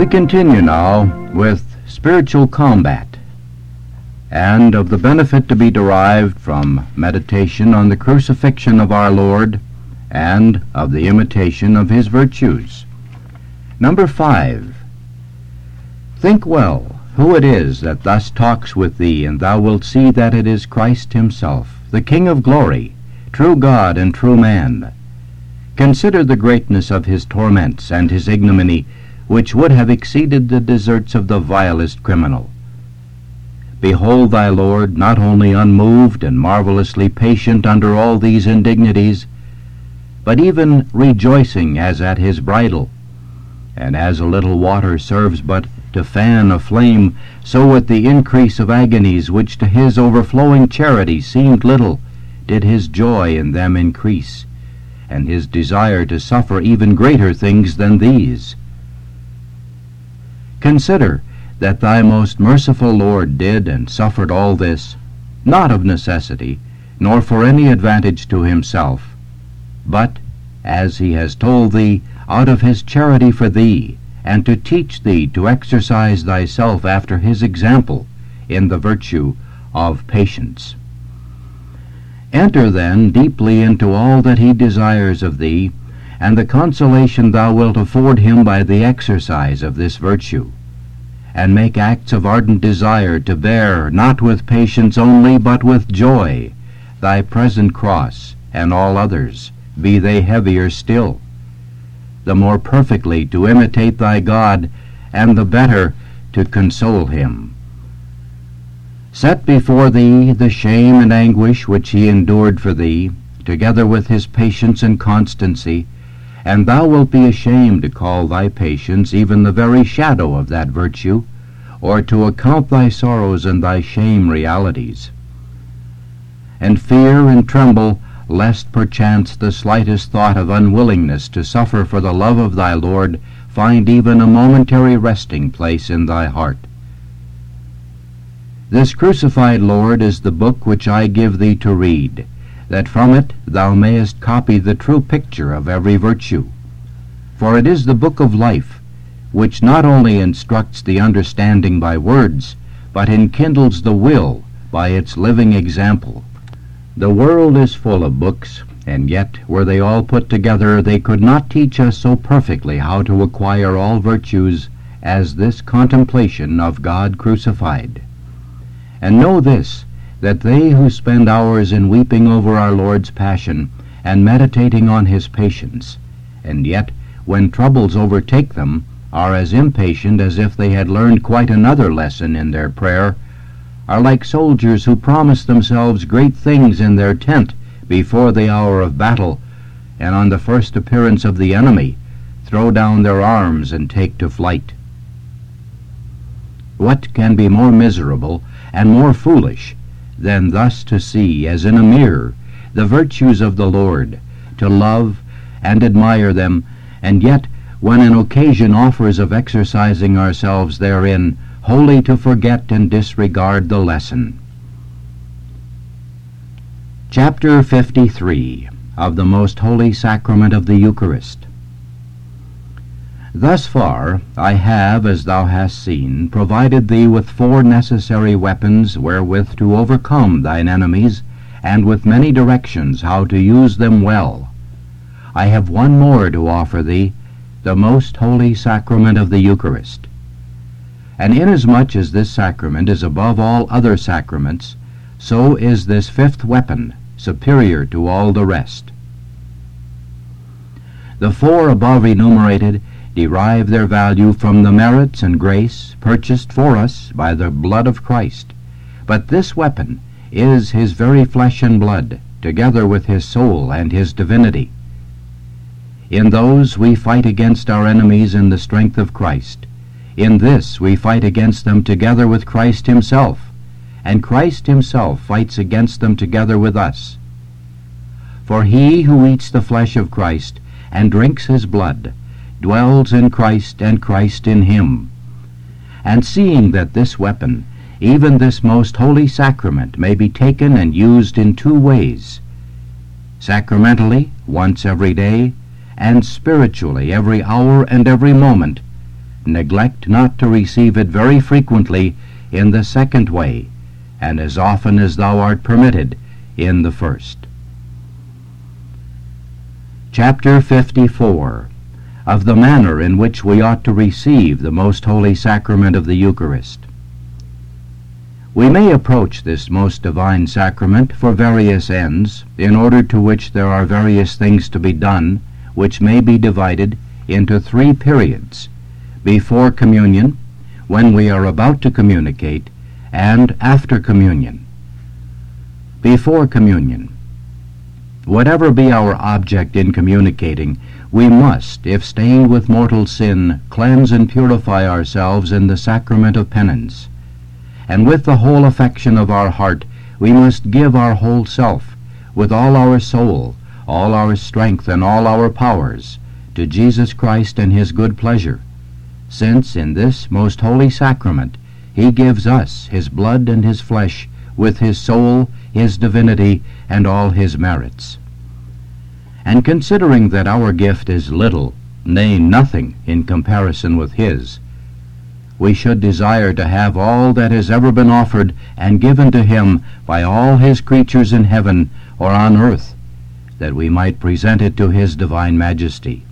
We continue now with spiritual combat, and of the benefit to be derived from meditation on the crucifixion of our Lord and of the imitation of his virtues. Number 5. Think well who it is that thus talks with thee, and thou wilt see that it is Christ himself, the King of glory, true God and true man. Consider the greatness of his torments and his ignominy, which would have exceeded the deserts of the vilest criminal. Behold thy Lord, not only unmoved and marvelously patient under all these indignities, but even rejoicing as at his bridal. And as a little water serves but to fan a flame, so at the increase of agonies which to his overflowing charity seemed little, did his joy in them increase, and his desire to suffer even greater things than these. Consider that thy most merciful Lord did and suffered all this, not of necessity, nor for any advantage to himself, but, as he has told thee, out of his charity for thee, and to teach thee to exercise thyself after his example in the virtue of patience. Enter then deeply into all that he desires of thee, and the consolation thou wilt afford him by the exercise of this virtue, and make acts of ardent desire to bear, not with patience only, but with joy, thy present cross and all others, be they heavier still, the more perfectly to imitate thy God, and the better to console him. Set before thee the shame and anguish which he endured for thee, together with his patience and constancy, and thou wilt be ashamed to call thy patience even the very shadow of that virtue, or to account thy sorrows and thy shame realities. And fear and tremble, lest perchance the slightest thought of unwillingness to suffer for the love of thy Lord find even a momentary resting place in thy heart. This crucified Lord is the book which I give thee to read, that from it thou mayest copy the true picture of every virtue. For it is the book of life, which not only instructs the understanding by words, but enkindles the will by its living example. The world is full of books, and yet, were they all put together, they could not teach us so perfectly how to acquire all virtues as this contemplation of God crucified. And know this, that they who spend hours in weeping over our Lord's passion, and meditating on his patience, and yet, when troubles overtake them, are as impatient as if they had learned quite another lesson in their prayer, are like soldiers who promise themselves great things in their tent before the hour of battle, and on the first appearance of the enemy throw down their arms and take to flight. What can be more miserable and more foolish than thus to see, as in a mirror, the virtues of the Lord, to love and admire them, and yet, when an occasion offers of exercising ourselves therein, wholly to forget and disregard the lesson. Chapter 53 of the Most Holy Sacrament of the Eucharist. Thus far I have, as thou hast seen, provided thee with 4 necessary weapons wherewith to overcome thine enemies, and with many directions how to use them well. I have one more to offer thee, the Most Holy Sacrament of the Eucharist. And inasmuch as this sacrament is above all other sacraments, so is this 5th weapon superior to all the rest. The 4 above enumerated derive their value from the merits and grace purchased for us by the blood of Christ, but this weapon is his very flesh and blood, together with his soul and his divinity. In those we fight against our enemies in the strength of Christ. In this we fight against them together with Christ himself, and Christ himself fights against them together with us. For he who eats the flesh of Christ and drinks his blood dwells in Christ and Christ in him. And seeing that this weapon, even this most holy sacrament, may be taken and used in 2 ways, sacramentally once every day, and spiritually every hour and every moment, neglect not to receive it very frequently in the second way, and as often as thou art permitted in the first. Chapter 54. Of the manner in which we ought to receive the most holy sacrament of the Eucharist. We may approach this most divine sacrament for various ends, in order to which there are various things to be done, which may be divided into 3 periods: before communion, when we are about to communicate, and after communion. Before communion. Whatever be our object in communicating, we must, if stained with mortal sin, cleanse and purify ourselves in the sacrament of penance. And with the whole affection of our heart we must give our whole self, with all our soul, all our strength, and all our powers, to Jesus Christ and his good pleasure, since in this most holy sacrament he gives us his blood and his flesh, with his soul, his divinity, and all his merits. And considering that our gift is little, nay, nothing, in comparison with his, we should desire to have all that has ever been offered and given to him by all his creatures in heaven or on earth, that we might present it to his divine majesty.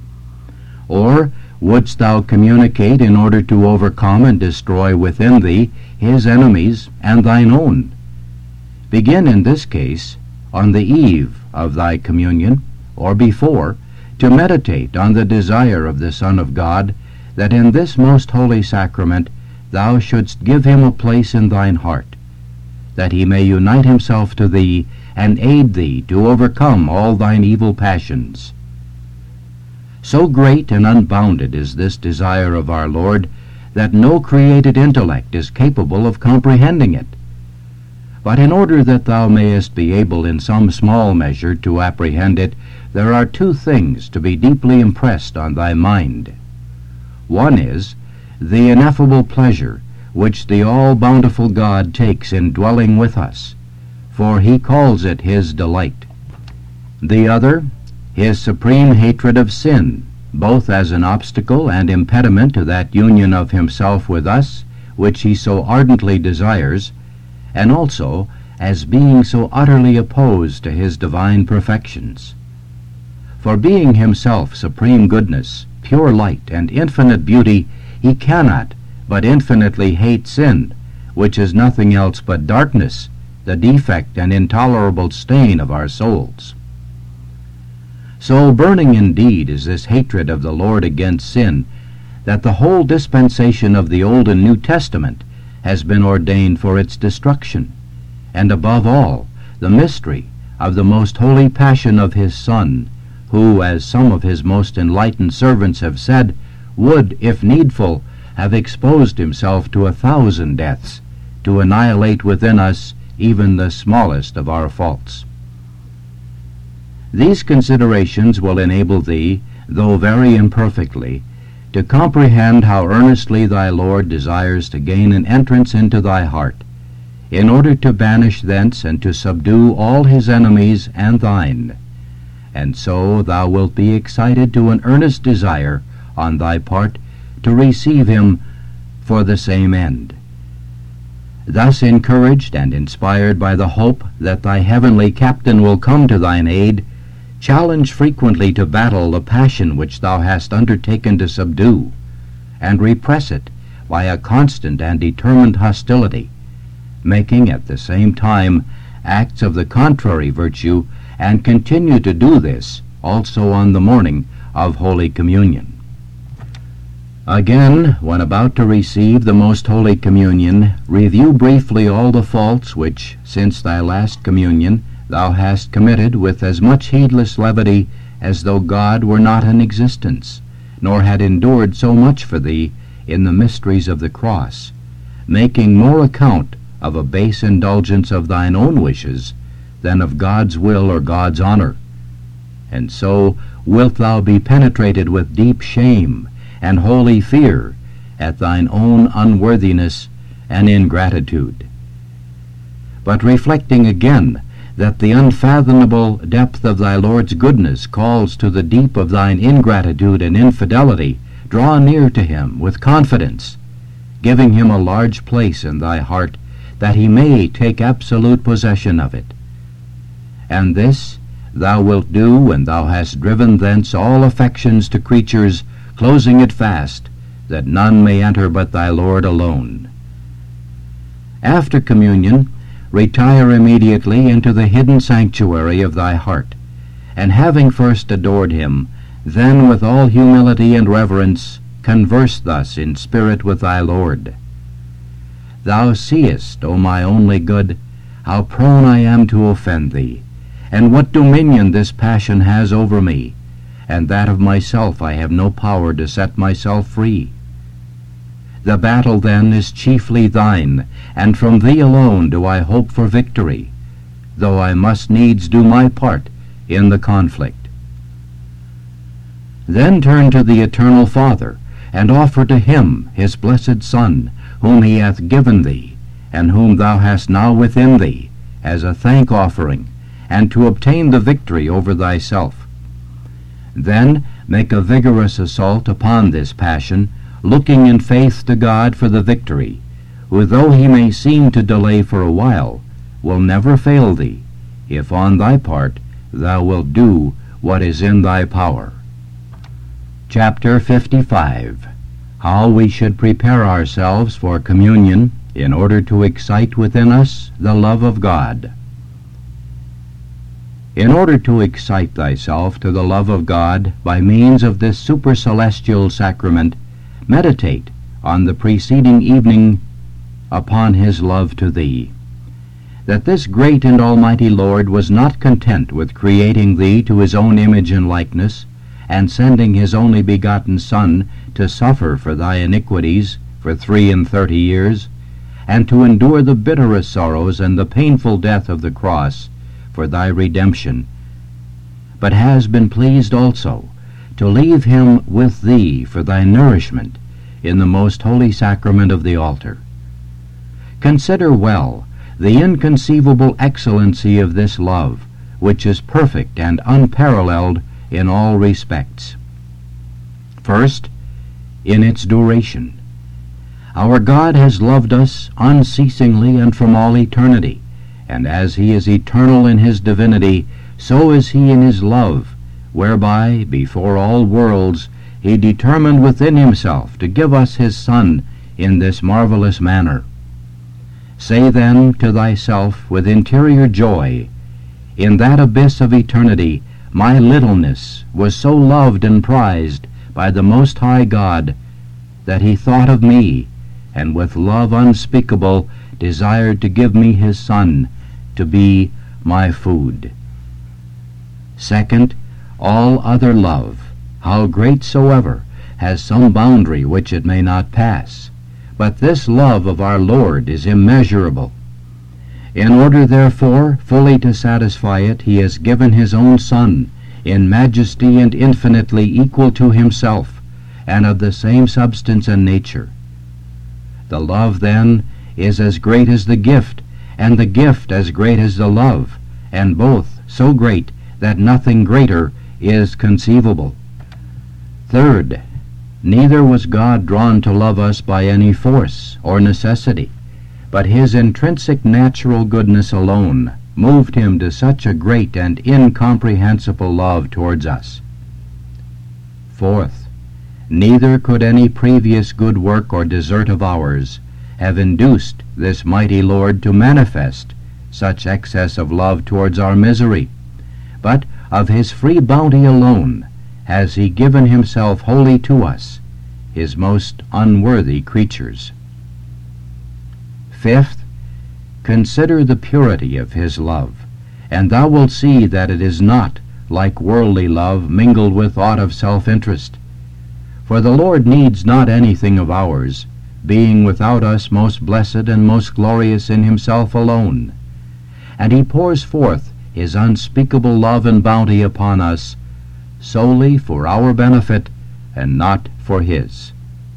Or wouldst thou communicate in order to overcome and destroy within thee his enemies and thine own? Begin in this case, on the eve of thy communion, or before, to meditate on the desire of the Son of God, that in this most holy sacrament thou shouldst give him a place in thine heart, that he may unite himself to thee and aid thee to overcome all thine evil passions. So great and unbounded is this desire of our Lord, that no created intellect is capable of comprehending it. But in order that thou mayest be able in some small measure to apprehend it, there are 2 things to be deeply impressed on thy mind. One is the ineffable pleasure which the all-bountiful God takes in dwelling with us, for he calls it his delight. The other, his supreme hatred of sin, both as an obstacle and impediment to that union of himself with us, which he so ardently desires, and also as being so utterly opposed to his divine perfections. For being himself supreme goodness, pure light, and infinite beauty, he cannot but infinitely hate sin, which is nothing else but darkness, the defect and intolerable stain of our souls. So burning indeed is this hatred of the Lord against sin, that the whole dispensation of the Old and New Testament has been ordained for its destruction, and above all, the mystery of the most holy passion of his Son, who, as some of his most enlightened servants have said, would, if needful, have exposed himself to 1,000 deaths, to annihilate within us even the smallest of our faults. These considerations will enable thee, though very imperfectly, to comprehend how earnestly thy Lord desires to gain an entrance into thy heart, in order to banish thence and to subdue all his enemies and thine. And so thou wilt be excited to an earnest desire on thy part to receive him for the same end. Thus encouraged and inspired by the hope that thy heavenly captain will come to thine aid, challenge frequently to battle the passion which thou hast undertaken to subdue, and repress it by a constant and determined hostility, making at the same time acts of the contrary virtue, and continue to do this also on the morning of Holy Communion. Again, when about to receive the Most Holy Communion, review briefly all the faults which, since thy last communion, thou hast committed with as much heedless levity as though God were not in existence, nor had endured so much for thee in the mysteries of the cross, making more account of a base indulgence of thine own wishes than of God's will or God's honor. And so wilt thou be penetrated with deep shame and holy fear at thine own unworthiness and ingratitude. But reflecting again that the unfathomable depth of thy Lord's goodness calls to the deep of thine ingratitude and infidelity draw near to him with confidence, giving him a large place in thy heart, that he may take absolute possession of it. And this thou wilt do when thou hast driven thence all affections to creatures, closing it fast, that none may enter but thy Lord alone. After communion, retire immediately into the hidden sanctuary of thy heart, and having first adored him, then with all humility and reverence converse thus in spirit with thy Lord. Thou seest, O my only good, how prone I am to offend thee, and what dominion this passion has over me, and that of myself I have no power to set myself free. The battle then is chiefly thine, and from thee alone do I hope for victory, though I must needs do my part in the conflict. Then turn to the Eternal Father, and offer to him his blessed Son, whom he hath given thee, and whom thou hast now within thee, as a thank offering, and to obtain the victory over thyself. Then make a vigorous assault upon this passion, looking in faith to God for the victory, who, though he may seem to delay for a while, will never fail thee, if on thy part thou wilt do what is in thy power. Chapter 55. How we should prepare ourselves for communion in order to excite within us the love of God. In order to excite thyself to the love of God by means of this supercelestial sacrament, meditate on the preceding evening upon his love to thee, that this great and almighty Lord was not content with creating thee to his own image and likeness, and sending his only begotten Son to suffer for thy iniquities for 33 years, and to endure the bitterest sorrows and the painful death of the cross for thy redemption, but has been pleased also to leave him with thee for thy nourishment in the most holy sacrament of the altar. Consider well the inconceivable excellency of this love, which is perfect and unparalleled in all respects. First, in its duration. Our God has loved us unceasingly and from all eternity, and as he is eternal in his divinity, so is he in his love, whereby, before all worlds, he determined within himself to give us his Son in this marvelous manner. Say then to thyself with interior joy, in that abyss of eternity, my littleness was so loved and prized by the Most High God, that he thought of me, and with love unspeakable desired to give me his Son to be my food. Second, all other love, how great soever, has some boundary which it may not pass, but this love of our Lord is immeasurable. In order, therefore, fully to satisfy it, he has given his own Son, in majesty and infinitely equal to himself, and of the same substance and nature. The love, then, is as great as the gift, and the gift as great as the love, and both so great that nothing greater is conceivable. Third, neither was God drawn to love us by any force or necessity, but his intrinsic natural goodness alone moved him to such a great and incomprehensible love towards us. Fourth, neither could any previous good work or desert of ours have induced this mighty Lord to manifest such excess of love towards our misery, but of his free bounty alone has he given himself wholly to us, his most unworthy creatures. Fifth, consider the purity of his love, and thou wilt see that it is not, like worldly love, mingled with aught of self-interest. For the Lord needs not anything of ours, being without us most blessed and most glorious in himself alone. And he pours forth his unspeakable love and bounty upon us, solely for our benefit and not for his.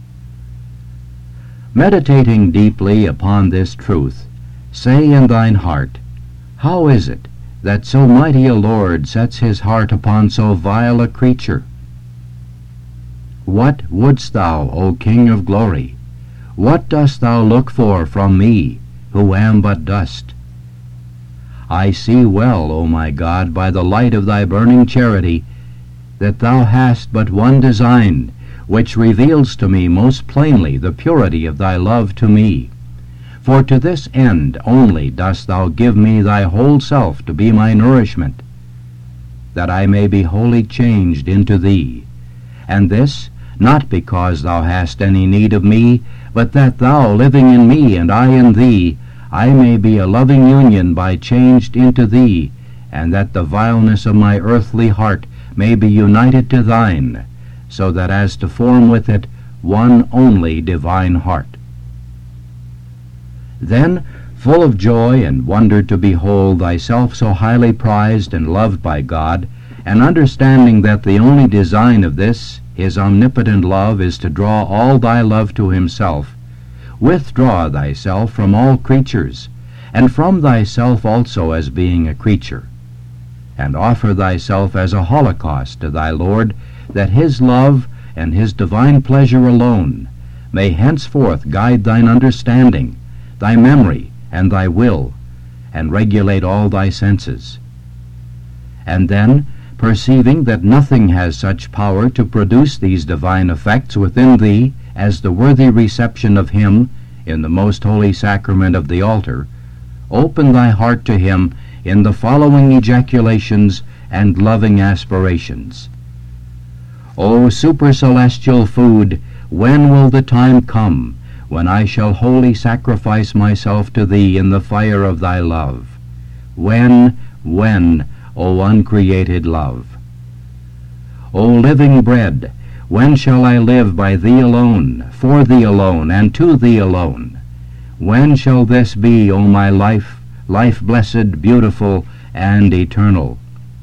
Meditating deeply upon this truth, say in thine heart, how is it that so mighty a Lord sets his heart upon so vile a creature? What wouldst thou, O King of glory? What dost thou look for from me, who am but dust? I see well, O my God, by the light of thy burning charity, that thou hast but one design, which reveals to me most plainly the purity of thy love to me. For to this end only dost thou give me thy whole self to be my nourishment, that I may be wholly changed into thee, and this not because thou hast any need of me, but that thou, living in me and I in thee, I may be a loving union by changed into thee, and that the vileness of my earthly heart may be united to thine, so that as to form with it one only divine heart. Then, full of joy and wonder to behold thyself so highly prized and loved by God, and understanding that the only design of this, his omnipotent love, is to draw all thy love to himself, withdraw thyself from all creatures, and from thyself also as being a creature, and offer thyself as a holocaust to thy Lord, that his love and his divine pleasure alone may henceforth guide thine understanding, thy memory, and thy will, and regulate all thy senses. And then, perceiving that nothing has such power to produce these divine effects within thee as the worthy reception of him in the most holy sacrament of the altar, open thy heart to him in the following ejaculations and loving aspirations. O supercelestial food, when will the time come when I shall wholly sacrifice myself to thee in the fire of thy love? When, O uncreated love? O living bread, when shall I live by thee alone, for thee alone, and to thee alone? When shall this be, O my life, life blessed, beautiful, and eternal?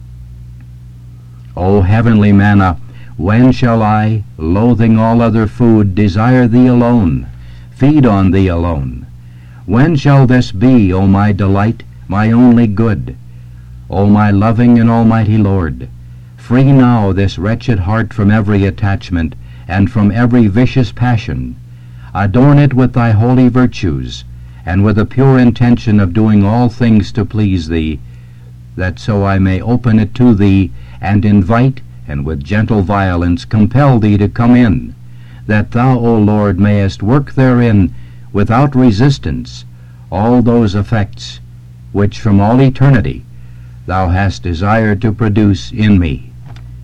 O heavenly manna, when shall I, loathing all other food, desire thee alone, feed on thee alone? When shall this be, O my delight, my only good? O my loving and almighty Lord, free now this wretched heart from every attachment, and from every vicious passion. Adorn it with thy holy virtues, and with a pure intention of doing all things to please thee, that so I may open it to thee, and invite, and with gentle violence compel thee to come in, that thou, O Lord, mayest work therein, without resistance, all those effects which from all eternity thou hast desired to produce in me.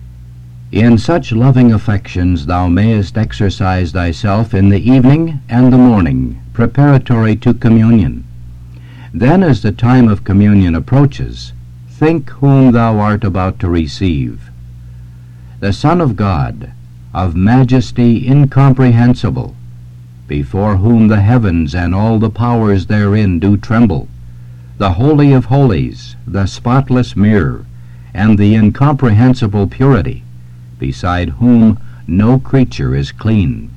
In such loving affections thou mayest exercise thyself in the evening and the morning, preparatory to communion. Then, as the time of communion approaches, think whom thou art about to receive. The Son of God, of majesty incomprehensible, before whom the heavens and all the powers therein do tremble, the Holy of Holies, the spotless mirror, and the incomprehensible purity, beside whom no creature is clean.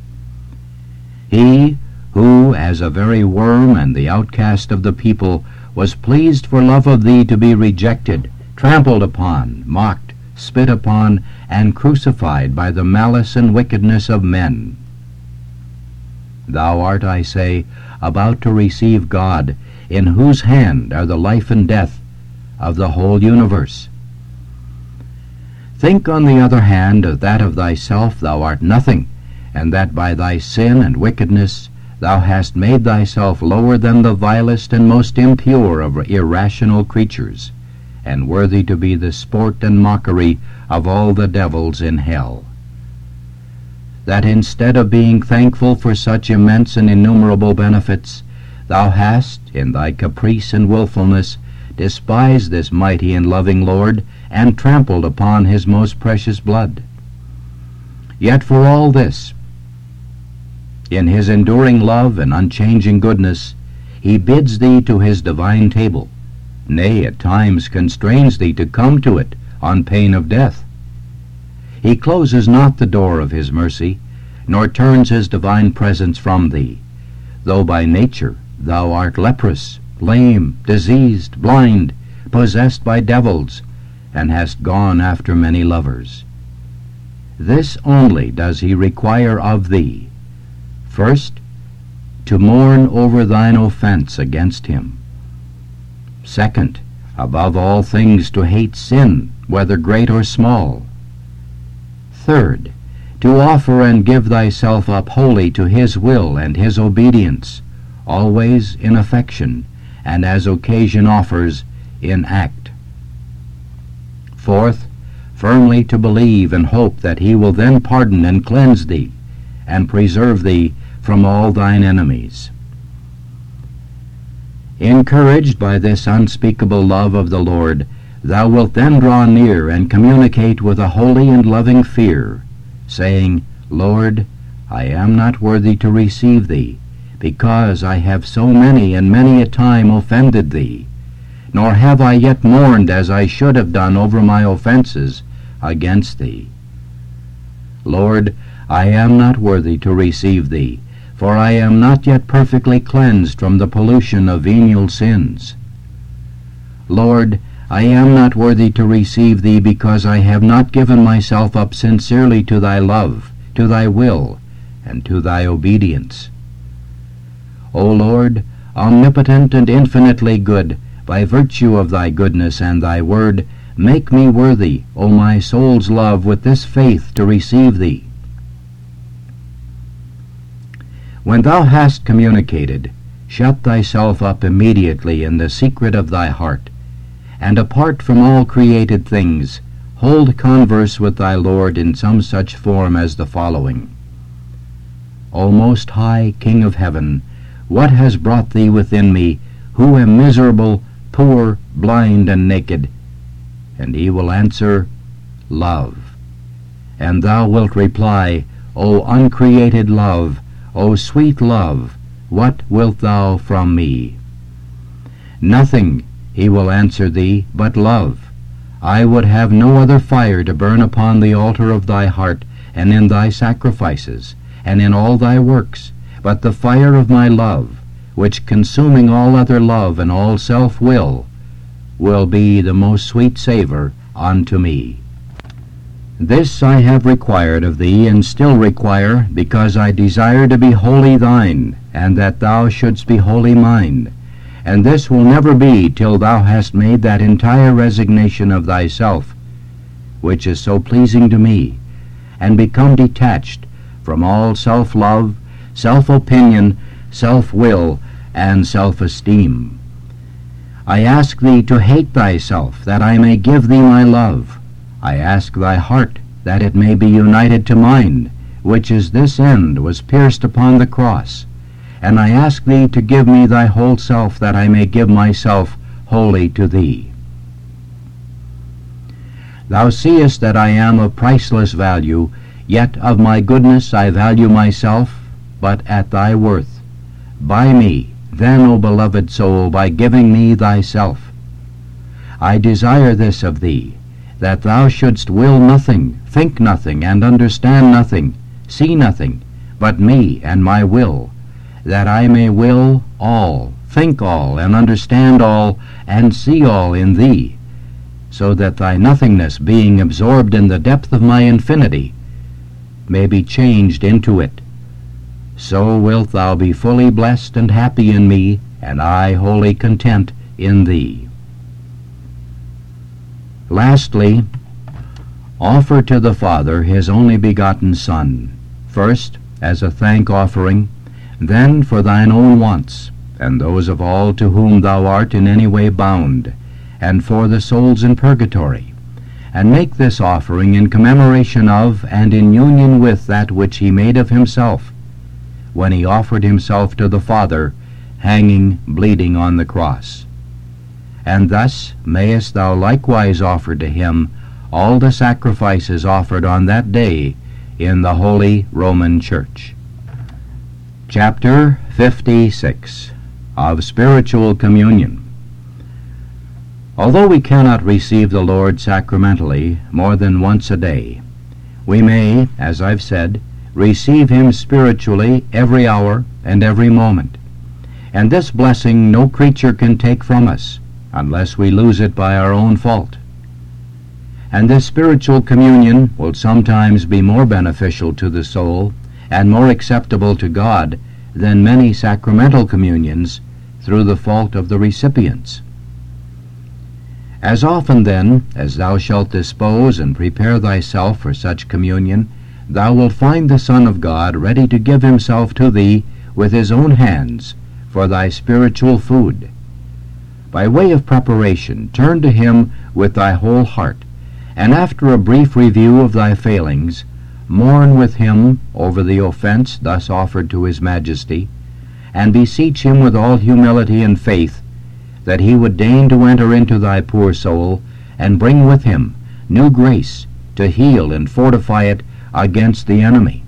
He who, as a very worm and the outcast of the people, was pleased for love of thee to be rejected, trampled upon, mocked, spit upon, and crucified by the malice and wickedness of men. Thou art, I say, about to receive God, in whose hand are the life and death of the whole universe. Think, on the other hand, of that of thyself thou art nothing, and that by thy sin and wickedness thou hast made thyself lower than the vilest and most impure of irrational creatures, and worthy to be the sport and mockery of all the devils in hell. That instead of being thankful for such immense and innumerable benefits, thou hast, in thy caprice and wilfulness, despised this mighty and loving Lord, and trampled upon his most precious blood. Yet for all this, in his enduring love and unchanging goodness, he bids thee to his divine table, nay, at times constrains thee to come to it on pain of death. He closes not the door of his mercy, nor turns his divine presence from thee, though by nature thou art leprous, lame, diseased, blind, possessed by devils, and hast gone after many lovers. This only does he require of thee: first, to mourn over thine offense against him; second, above all things to hate sin, whether great or small; third, to offer and give thyself up wholly to his will and his obedience, always in affection, and as occasion offers, in act; fourth, firmly to believe and hope that he will then pardon and cleanse thee, and preserve thee from all thine enemies. Encouraged by this unspeakable love of the Lord, thou wilt then draw near and communicate with a holy and loving fear, saying, Lord, I am not worthy to receive thee, because I have so many and many a time offended thee, nor have I yet mourned as I should have done over my offenses against thee. Lord, I am not worthy to receive thee, for I am not yet perfectly cleansed from the pollution of venial sins. Lord, I am not worthy to receive thee, because I have not given myself up sincerely to thy love, to thy will, and to thy obedience. O Lord, omnipotent and infinitely good, by virtue of thy goodness and thy word, make me worthy, O my soul's love, with this faith to receive thee. When thou hast communicated, shut thyself up immediately in the secret of thy heart, and apart from all created things, hold converse with thy Lord in some such form as the following: O Most High King of heaven, what has brought thee within me, who am miserable, poor, blind, and naked? And he will answer, Love. And thou wilt reply, O uncreated love, O sweet love, what wilt thou from me? Nothing, he will answer thee, but love. I would have no other fire to burn upon the altar of thy heart, and in thy sacrifices, and in all thy works, but the fire of my love, which, consuming all other love and all self-will, will be the most sweet savour unto me. This I have required of thee, and still require, because I desire to be wholly thine, and that thou shouldst be wholly mine. And this will never be till thou hast made that entire resignation of thyself, which is so pleasing to me, and become detached from all self-love, self-opinion, self-will, and self-esteem. I ask thee to hate thyself, that I may give thee my love. I ask thy heart, that it may be united to mine, which is this end was pierced upon the cross. And I ask thee to give me thy whole self, that I may give myself wholly to thee. Thou seest that I am of priceless value, yet of my goodness I value myself, but at thy worth. Buy me, then, O beloved soul, by giving me thyself. I desire this of thee, that thou shouldst will nothing, think nothing, and understand nothing, see nothing, but me and my will, that I may will all, think all, and understand all, and see all in thee, so that thy nothingness, being absorbed in the depth of my infinity, may be changed into it. So wilt thou be fully blessed and happy in me, and I wholly content in thee. Lastly, offer to the Father his only begotten Son, first as a thank offering, then for thine own wants, and those of all to whom thou art in any way bound, and for the souls in purgatory, and make this offering in commemoration of and in union with that which he made of himself, when he offered himself to the Father, hanging bleeding on the cross. And thus mayest thou likewise offer to him all the sacrifices offered on that day in the Holy Roman Church. Chapter 56 of Spiritual Communion. Although we cannot receive the Lord sacramentally more than once a day, we may, as I've said, receive him spiritually every hour and every moment. And this blessing no creature can take from us, unless we lose it by our own fault. And this spiritual communion will sometimes be more beneficial to the soul and more acceptable to God than many sacramental communions through the fault of the recipients. As often then as thou shalt dispose and prepare thyself for such communion, thou wilt find the Son of God ready to give himself to thee with his own hands for thy spiritual food. By way of preparation, turn to him with thy whole heart, and after a brief review of thy failings, mourn with him over the offense thus offered to his majesty, and beseech him with all humility and faith that he would deign to enter into thy poor soul and bring with him new grace to heal and fortify it against the enemy.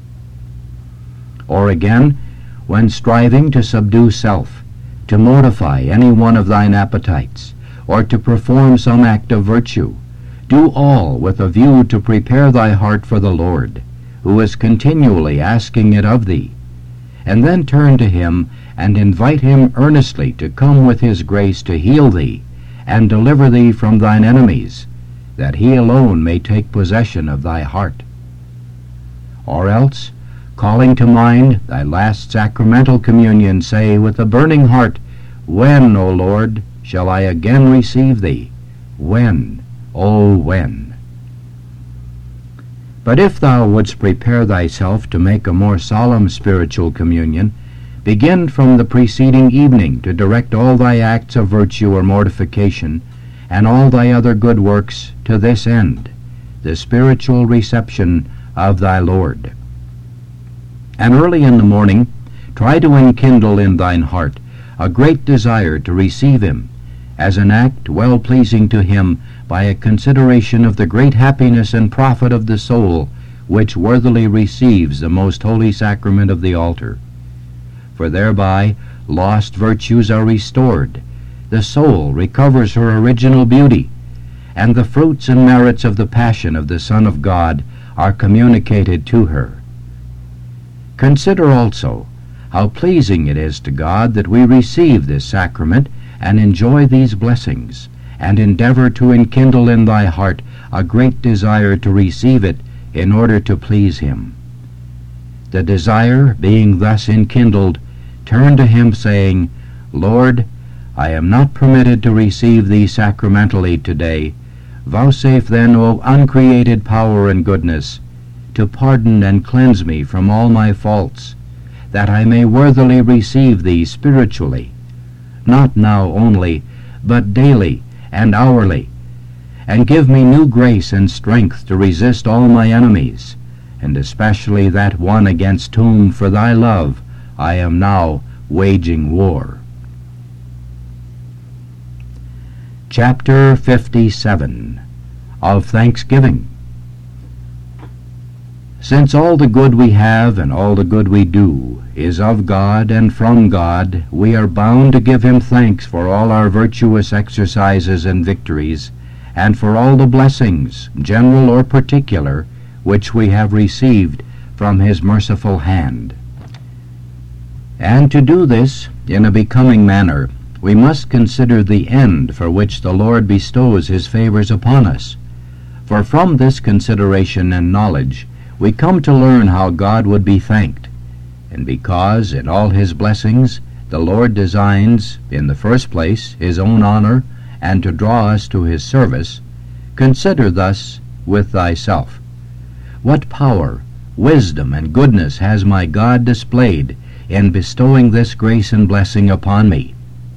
Or again, when striving to subdue self, to mortify any one of thine appetites, or to perform some act of virtue, do all with a view to prepare thy heart for the Lord, who is continually asking it of thee, and then turn to him and invite him earnestly to come with his grace to heal thee and deliver thee from thine enemies, that he alone may take possession of thy heart. Or else, calling to mind thy last sacramental communion, say with a burning heart, When, O Lord, shall I again receive thee? When, O when? But if thou wouldst prepare thyself to make a more solemn spiritual communion, begin from the preceding evening to direct all thy acts of virtue or mortification, and all thy other good works to this end, the spiritual reception of thy Lord. And early in the morning, try to enkindle in thine heart a great desire to receive him, as an act well-pleasing to him by a consideration of the great happiness and profit of the soul which worthily receives the most holy sacrament of the altar. For thereby lost virtues are restored, the soul recovers her original beauty, and the fruits and merits of the passion of the Son of God are communicated to her. Consider also how pleasing it is to God that we receive this sacrament and enjoy these blessings, and endeavor to enkindle in thy heart a great desire to receive it in order to please him. The desire being thus enkindled, turn to him saying, Lord, I am not permitted to receive thee sacramentally today. Vouchsafe then, O uncreated power and goodness, to pardon and cleanse me from all my faults, that I may worthily receive thee spiritually, not now only, but daily and hourly, and give me new grace and strength to resist all my enemies, and especially that one against whom, for thy love, I am now waging war. Chapter 57 of Thanksgiving. Since all the good we have and all the good we do is of God and from God, we are bound to give him thanks for all our virtuous exercises and victories, and for all the blessings, general or particular, which we have received from his merciful hand. And to do this in a becoming manner, we must consider the end for which the Lord bestows his favors upon us. For from this consideration and knowledge we come to learn how God would be thanked, and because in all his blessings the Lord designs, in the first place, his own honor, and to draw us to his service, consider thus with thyself, what power, wisdom, and goodness has my God displayed in bestowing this grace and blessing upon me?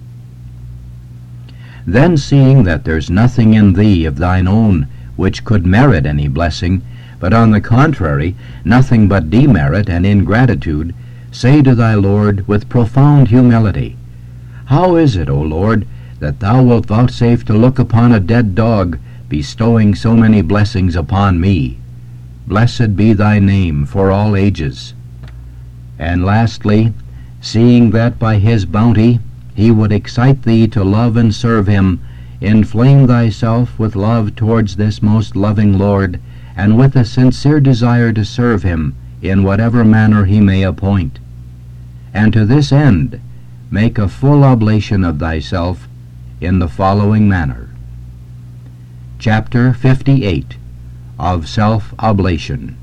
Then, seeing that there's nothing in thee of thine own which could merit any blessing, but on the contrary, nothing but demerit and ingratitude, say to thy Lord with profound humility, How is it, O Lord, that thou wilt vouchsafe to look upon a dead dog, bestowing so many blessings upon me? Blessed be thy name for all ages. And lastly, seeing that by his bounty he would excite thee to love and serve him, inflame thyself with love towards this most loving Lord, and with a sincere desire to serve him in whatever manner he may appoint. And to this end make a full oblation of thyself in the following manner. Chapter 58 of Self-Oblation.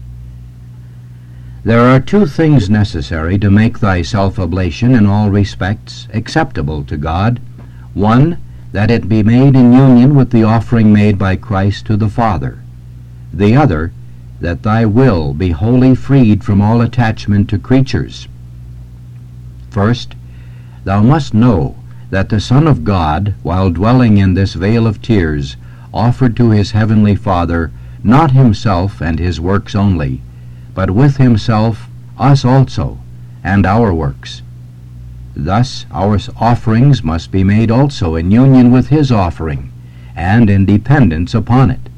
There are two things necessary to make thy self-oblation in all respects acceptable to God. One, that it be made in union with the offering made by Christ to the Father. The other, that thy will be wholly freed from all attachment to creatures. First, thou must know that the Son of God, while dwelling in this vale of tears, offered to his heavenly Father not himself and his works only, but with himself us also, and our works. Thus our offerings must be made also in union with his offering, and in dependence upon it.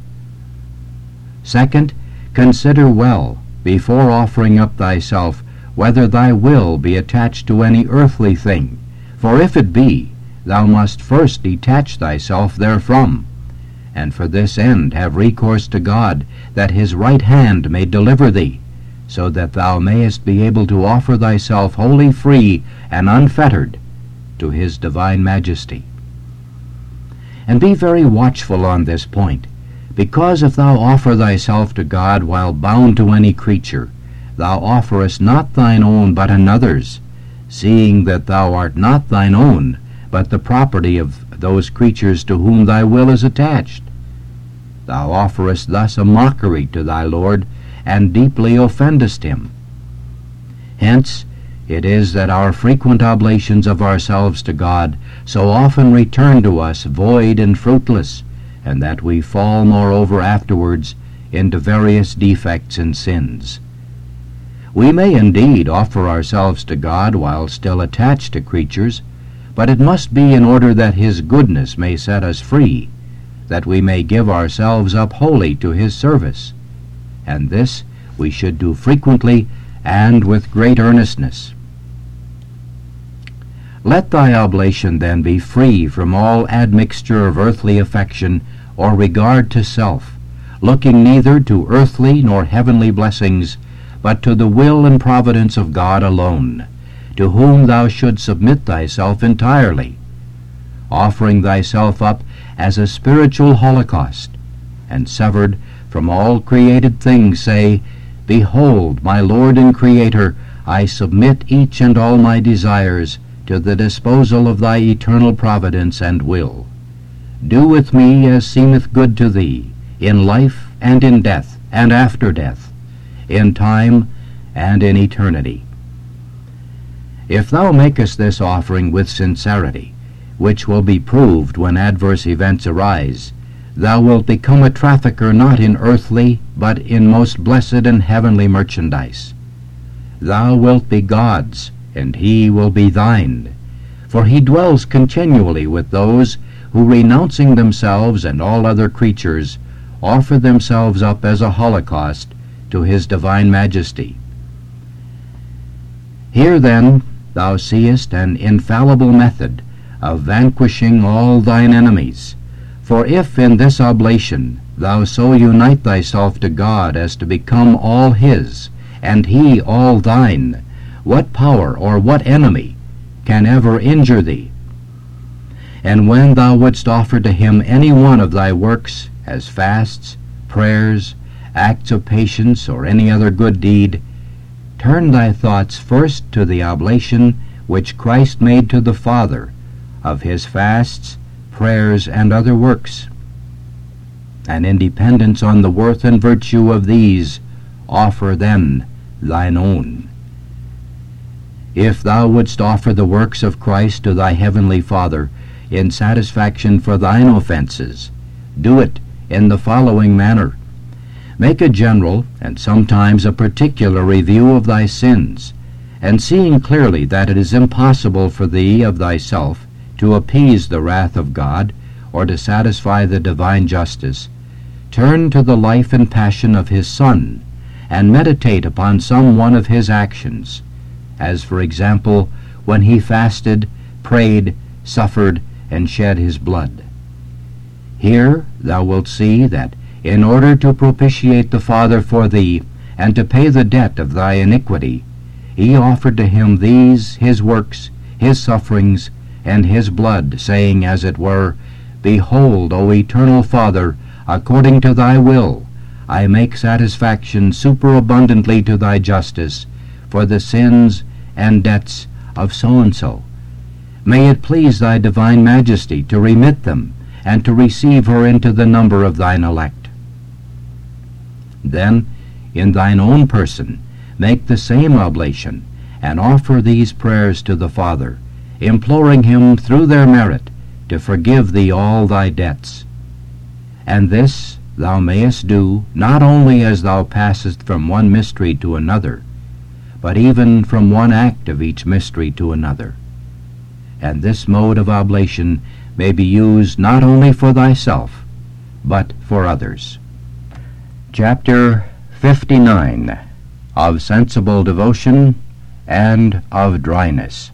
Second, consider well, before offering up thyself, whether thy will be attached to any earthly thing, for if it be, thou must first detach thyself therefrom, and for this end have recourse to God, that his right hand may deliver thee, so that thou mayest be able to offer thyself wholly free and unfettered to his divine majesty. And be very watchful on this point, because if thou offer thyself to God while bound to any creature, thou offerest not thine own but another's, seeing that thou art not thine own, but the property of those creatures to whom thy will is attached. Thou offerest thus a mockery to thy Lord, and deeply offendest him. Hence it is that our frequent oblations of ourselves to God so often return to us void and fruitless, and that we fall moreover afterwards into various defects and sins. We may indeed offer ourselves to God while still attached to creatures, but it must be in order that his goodness may set us free, that we may give ourselves up wholly to his service, and this we should do frequently and with great earnestness. Let thy oblation then be free from all admixture of earthly affection or regard to self, looking neither to earthly nor heavenly blessings, but to the will and providence of God alone, to whom thou shouldst submit thyself entirely, offering thyself up as a spiritual holocaust, and severed from all created things, say, Behold, my Lord and Creator, I submit each and all my desires to the disposal of thy eternal providence and will. Do with me as seemeth good to thee, in life and in death, and after death, in time and in eternity. If thou makest this offering with sincerity, which will be proved when adverse events arise, thou wilt become a trafficker not in earthly, but in most blessed and heavenly merchandise. Thou wilt be God's, and he will be thine, for he dwells continually with those who, renouncing themselves and all other creatures, offer themselves up as a holocaust to his divine majesty. Here, then, thou seest an infallible method of vanquishing all thine enemies. For if in this oblation thou so unite thyself to God as to become all his, and he all thine, what power or what enemy can ever injure thee? And when thou wouldst offer to him any one of thy works, as fasts, prayers, acts of patience, or any other good deed, turn thy thoughts first to the oblation which Christ made to the Father, of his fasts, prayers, and other works, and in dependence on the worth and virtue of these, offer then thine own. If thou wouldst offer the works of Christ to thy heavenly Father in satisfaction for thine offenses, do it in the following manner. Make a general and sometimes a particular review of thy sins, and seeing clearly that it is impossible for thee of thyself to appease the wrath of God, or to satisfy the divine justice, turn to the life and passion of his Son, and meditate upon some one of his actions, as for example, when he fasted, prayed, suffered, and shed his blood. Here thou wilt see that, in order to propitiate the Father for thee, and to pay the debt of thy iniquity, he offered to him these his works, his sufferings, and his blood, saying, as it were, Behold, O eternal Father, according to thy will, I make satisfaction superabundantly to thy justice for the sins and debts of so-and-so. May it please thy divine majesty to remit them, and to receive her into the number of thine elect. Then, in thine own person, make the same oblation, and offer these prayers to the Father, imploring him through their merit to forgive thee all thy debts. And this thou mayest do not only as thou passest from one mystery to another, but even from one act of each mystery to another. And this mode of oblation may be used not only for thyself, but for others. Chapter 59 of Sensible Devotion and of Dryness.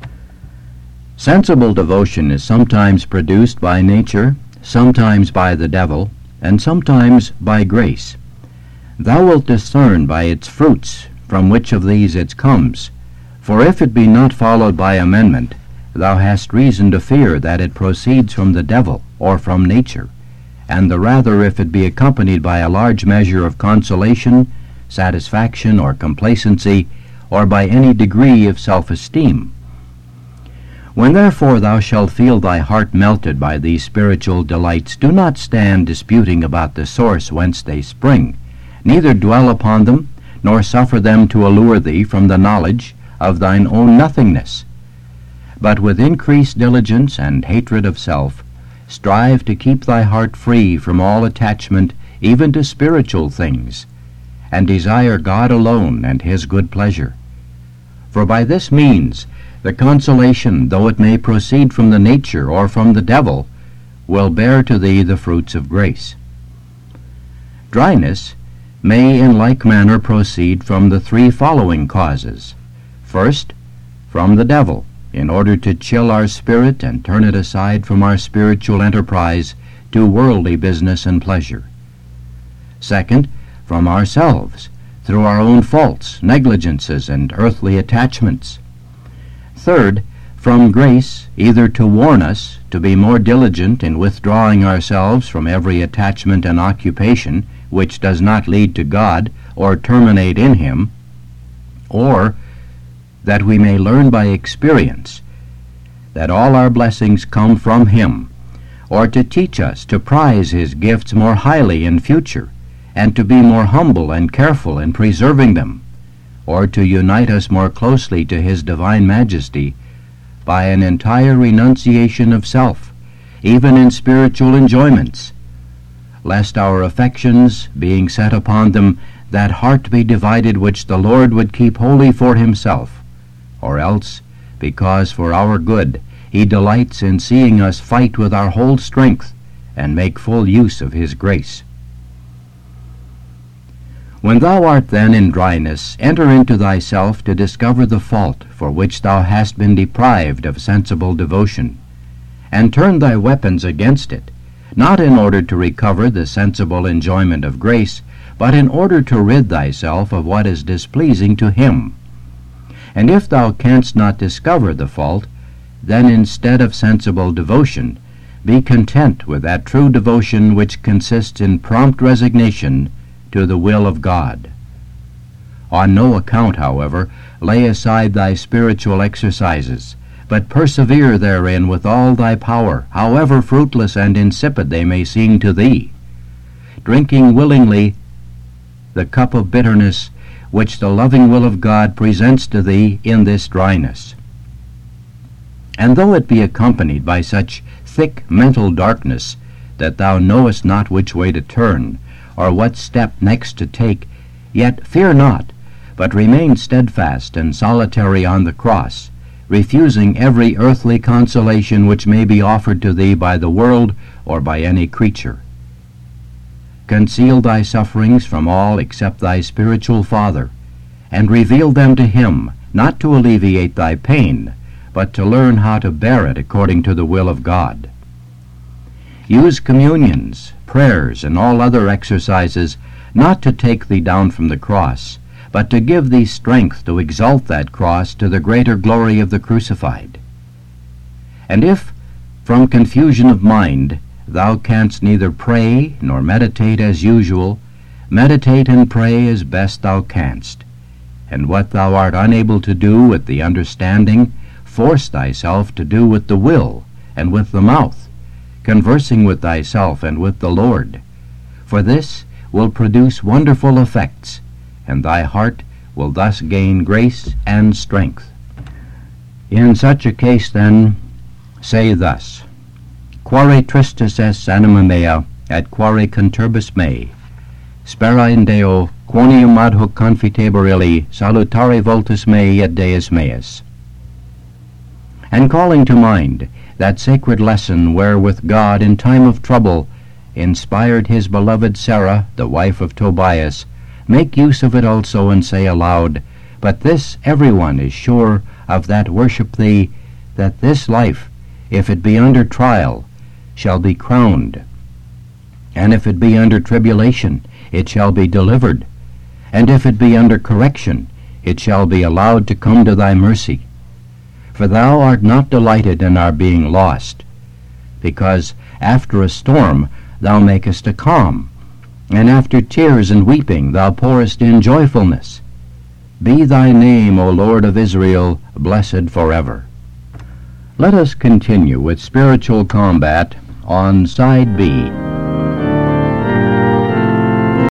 Sensible devotion is sometimes produced by nature, sometimes by the devil, and sometimes by grace. Thou wilt discern by its fruits from which of these it comes, for if it be not followed by amendment, thou hast reason to fear that it proceeds from the devil or from nature, and the rather if it be accompanied by a large measure of consolation, satisfaction, or complacency, or by any degree of self-esteem. When therefore thou shalt feel thy heart melted by these spiritual delights, do not stand disputing about the source whence they spring, neither dwell upon them, nor suffer them to allure thee from the knowledge of thine own nothingness. But with increased diligence and hatred of self, strive to keep thy heart free from all attachment even to spiritual things, and desire God alone and his good pleasure. For by this means the consolation, though it may proceed from the nature or from the devil, will bear to thee the fruits of grace. Dryness may in like manner proceed from the three following causes. First, from the devil, in order to chill our spirit and turn it aside from our spiritual enterprise to worldly business and pleasure. Second, from ourselves, through our own faults, negligences, and earthly attachments. Third, from grace, either to warn us to be more diligent in withdrawing ourselves from every attachment and occupation which does not lead to God or terminate in him, or that we may learn by experience that all our blessings come from him, or to teach us to prize his gifts more highly in future, and to be more humble and careful in preserving them, or to unite us more closely to his divine majesty by an entire renunciation of self, even in spiritual enjoyments, lest our affections, being set upon them, that heart be divided which the Lord would keep holy for himself, or else, because for our good he delights in seeing us fight with our whole strength and make full use of his grace. When thou art then in dryness, enter into thyself to discover the fault for which thou hast been deprived of sensible devotion, and turn thy weapons against it, not in order to recover the sensible enjoyment of grace, but in order to rid thyself of what is displeasing to him. And if thou canst not discover the fault, then instead of sensible devotion, be content with that true devotion which consists in prompt resignation to the will of God. On no account, however, lay aside thy spiritual exercises, but persevere therein with all thy power, however fruitless and insipid they may seem to thee, drinking willingly the cup of bitterness which the loving will of God presents to thee in this dryness. And though it be accompanied by such thick mental darkness that thou knowest not which way to turn, or what step next to take, yet fear not, but remain steadfast and solitary on the cross, refusing every earthly consolation which may be offered to thee by the world or by any creature. Conceal thy sufferings from all except thy spiritual Father, and reveal them to him, not to alleviate thy pain, but to learn how to bear it according to the will of God. Use communions, prayers, and all other exercises, not to take thee down from the cross, but to give thee strength to exalt that cross to the greater glory of the crucified. And if, from confusion of mind, thou canst neither pray nor meditate as usual, meditate and pray as best thou canst. And what thou art unable to do with the understanding, force thyself to do with the will and with the mouth, conversing with thyself and with the Lord. For this will produce wonderful effects, and thy heart will thus gain grace and strength. In such a case, then, say thus: Quare tristis es anima mea, et quare conturbis me. Spera in Deo, quoniam ad hoc confitebar illi, salutare voltus mei et Deus meus. And calling to mind that sacred lesson wherewith God in time of trouble inspired his beloved Sarah, the wife of Tobias, make use of it also, and say aloud, But this every one is sure of that worship thee, that this life, if it be under trial, shall be crowned, and if it be under tribulation, it shall be delivered, and if it be under correction, it shall be allowed to come to thy mercy. For thou art not delighted in our being lost, because after a storm thou makest a calm, and after tears and weeping thou pourest in joyfulness. Be thy name, O Lord of Israel, blessed forever. Let us continue with spiritual combat on Side B.